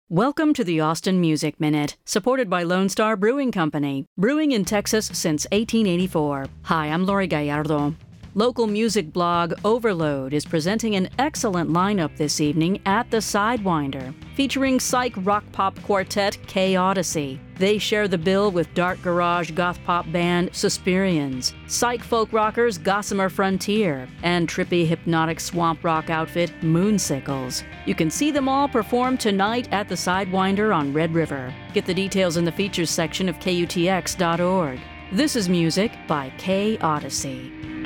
Welcome to the Austin Music Minute, supported by Lone Star Brewing Company, brewing in Texas since 1884. Hi, I'm Lori Gallardo. Local music blog Overload is presenting an excellent lineup this evening at the Sidewinder, featuring psych rock pop quartet K-Odyssey. They share the bill with dark garage goth pop band Suspirians, psych folk rockers Gossamer Frontier, and trippy hypnotic swamp rock outfit Moonsickles. You can see them all perform tonight at the Sidewinder on Red River. Get the details in the features section of KUTX.org. This is music by K-Odyssey.